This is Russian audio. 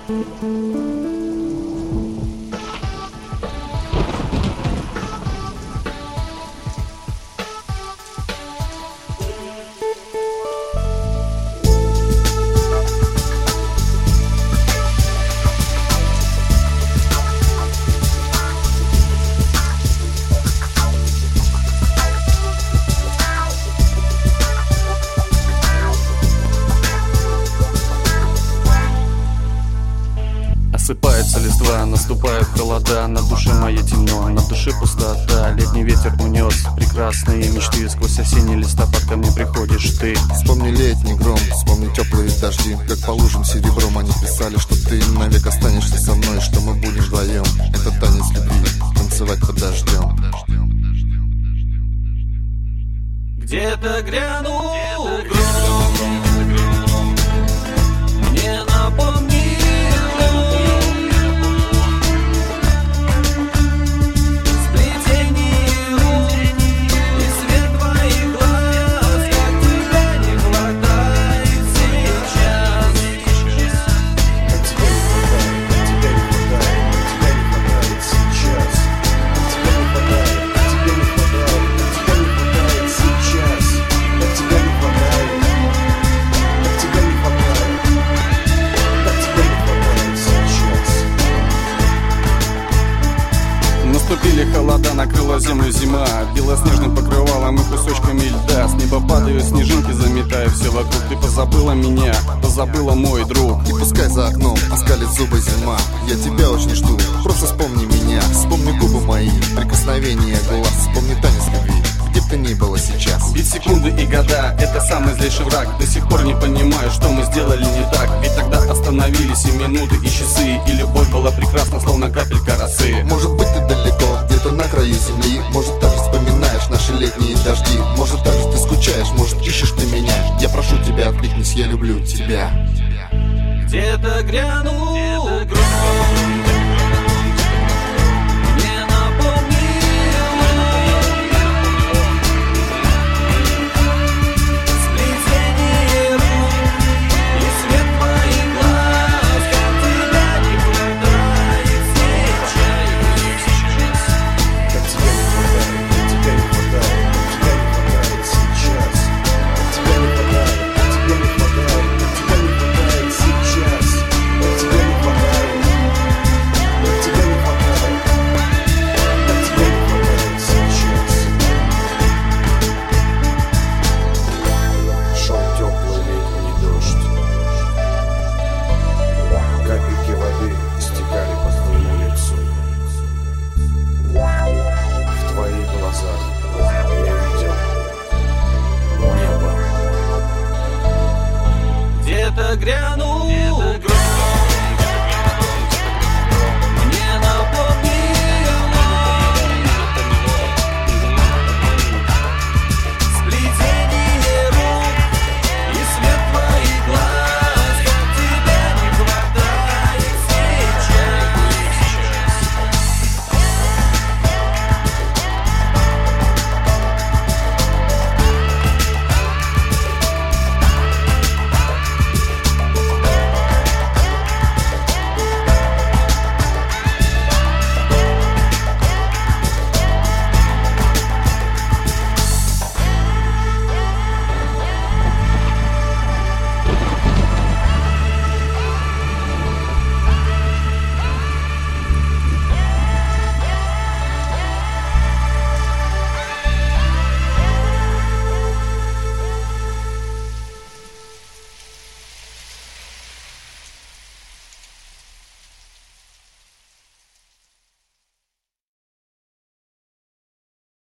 Осыпается листва, наступают холода, на душе моей темно, на душе пустота. Летний ветер унес прекрасные мечты, сквозь осенний листопад ко мне приходишь ты. Вспомни летний гром, вспомни теплые дожди, как по лужам серебром они писали, что ты навек останешься со мной, что мы будем вдвоем. Это танец любви, танцевать под дождем. Где-то грянул гром, мне напомнил Наступили холода, накрыла землю зима, белоснежным покрывалом и кусочками льда. С неба падают снежинки, заметая все вокруг. Ты позабыла меня, позабыла мой друг. И пускай за окном оскалит зубы зима, я тебя очень жду, просто вспомни меня. Вспомни губы мои, прикосновение глаз, вспомни танец любви, где б ты ни было сейчас. Ведь секунды и года — это самый злейший враг. До сих пор не понимаю, что мы сделали не так. Ведь тогда остановились и минуты, и часы, и любовь была прекрасна, словно капелька росы. Может быть, ты далеко, где-то на краю земли, может, также вспоминаешь наши летние дожди, может, также ты скучаешь, может, ищешь ты меня. Я прошу тебя, откликнись, я люблю тебя. Где-то грянул